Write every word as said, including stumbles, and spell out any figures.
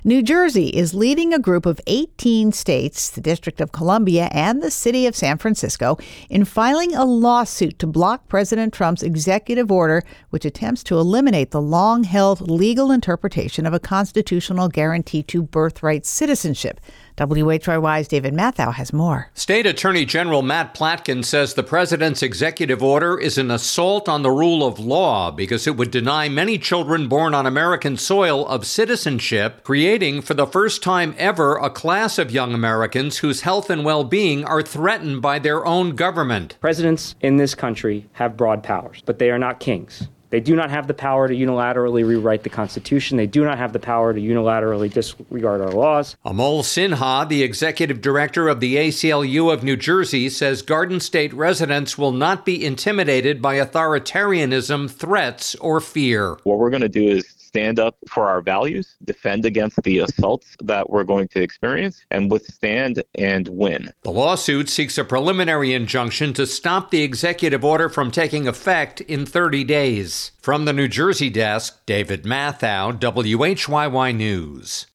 New Jersey is leading a group of eighteen states, the District of Columbia, and the city of San Francisco in filing a lawsuit to block President Trump's executive order, which attempts to eliminate the long-held legal interpretation of a constitutional guarantee to birthright citizenship. W H Y Y's David Mathau has more. State Attorney General Matt Platkin says the president's executive order is an assault on the rule of law because it would deny many children born on American soil of citizenship, creating for the first time ever a class of young Americans whose health and well-being are threatened by their own government. Presidents in this country have broad powers, but they are not kings. They do not have the power to unilaterally rewrite the Constitution. They do not have the power to unilaterally disregard our laws. Amol Sinha, the executive director of the A C L U of New Jersey, says Garden State residents will not be intimidated by authoritarianism, threats, or fear. What we're going to do is stand up for our values, defend against the assaults that we're going to experience, and withstand and win. The lawsuit seeks a preliminary injunction to stop the executive order from taking effect in thirty days. From the New Jersey desk, David Mathau, W H Y Y News.